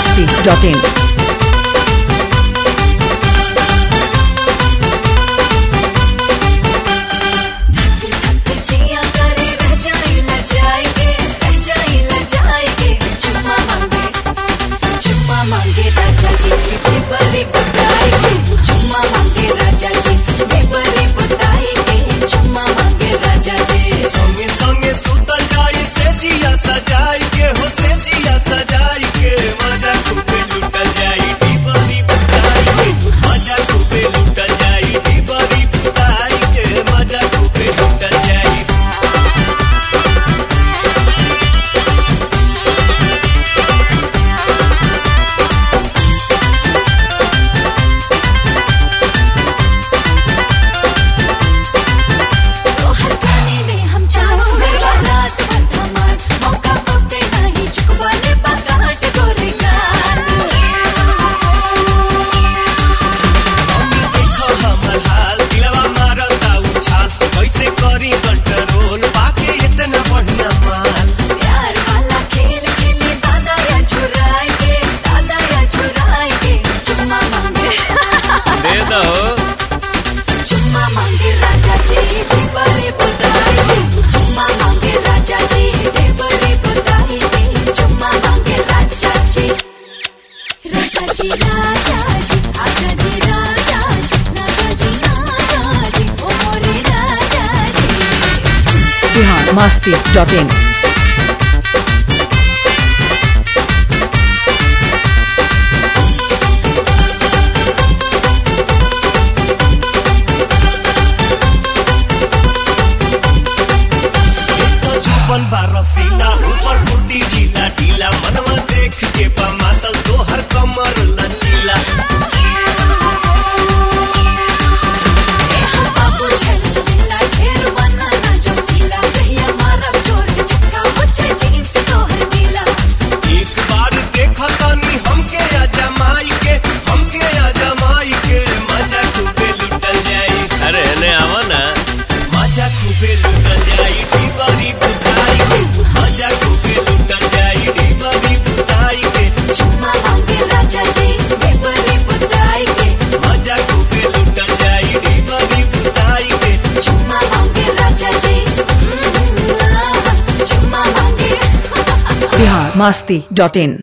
biharmasti.in मांगे राजा जी के बड़े बताए के चुम्मा मांगे राजा जी के बड़े बताए के चुम्मा मांगे राजा जी संगे संगे सुतल जाई से जिया सजाई के हो से जिया सजाई के मजा खूबे लुटल जाई डी बड़ी बताई के मजा खूबे लुटल जाई डी बड़ी बताई के मजा खूबे लुटल जाई चुम्मा मांगे राजा जी के बड़े बताए के चुम्मा मांगे राजा जी के बड़े बताए के चुम्मा मांगे राजा जी राजा जी राजा जी आजा जी राजा जी राजा जी राजा जी ओ मोरे राजा जी biharmasti.in रसीला ऊपर कुर्ती ढीला ढीला मनवा देख के मातल तो हर कमर लचीला बाबू छल जमीला घेर बनाना जो सीला जहिया मारा जोर के छक्का बच्चे जींस तो हर नीला एक बार देखा तानी हमके आ जमाई के मजा खूबे लुटल जाई अरे ने आवा ना मजा खूबे लुटल जाई डी बड़ी बुताई के मजा खूबे लुटल जाई डी बड़ी बुताई के चुम्मा मांगे राजा जी के बड़े बुताई के मजा खूबे लुटल जाई डी बड़ी बुताई के चुम्मा मांगे राजा जी चुम्मा मांगे biharmasti.in